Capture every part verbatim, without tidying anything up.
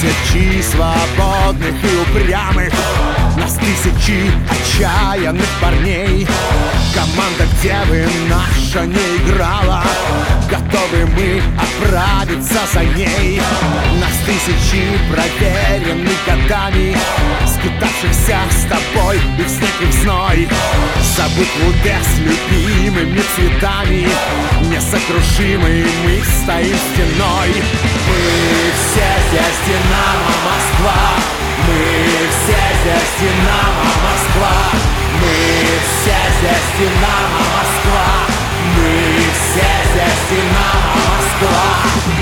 Тысячи свободных и упрямых, нас тысячи отчаянных парней. Команда, где бы наша не играла, готовы мы отправиться за ней. Нас тысячи проверенных годами, скитавшихся с тобой и в снег и в зной. За букву Д с любимыми цветами, несокрушимые мы стоим стеной. Мы все здесь Динамо Москва, мы все здесь Динамо Москва, мы все здесь Динамо Москва, мы все здесь Динамо Москва.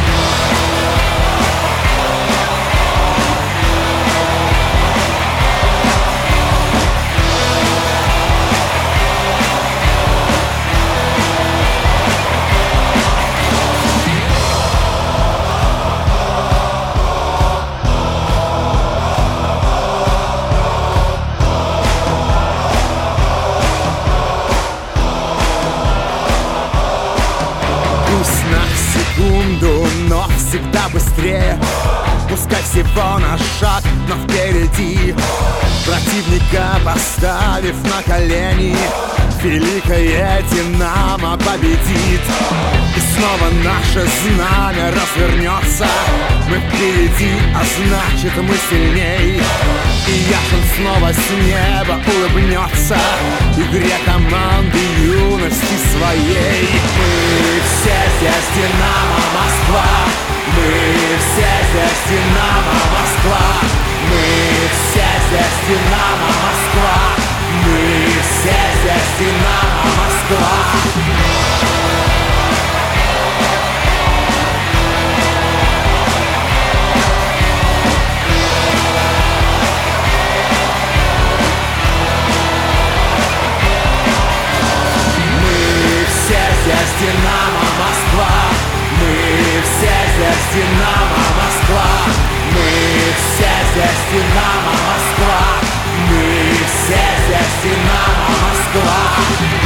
Секунду, но всегда быстрее. Пускай всего на шаг, но впереди. Противника поставив на колени, великое Динамо победит. И снова наше знамя развернется. Мы впереди, а значит мы сильней. И Яшин снова с неба улыбнется игре команды юности своей. Мы все здесь Динамо Москва, мы все здесь Динамо Москва, мы все здесь Динамо Москва, мы все здесь Динамо Москва. Здесь Динамо Москва, мы все здесь Динамо Москва, мы все здесь Динамо Москва, мы все здесь Динамо Москва.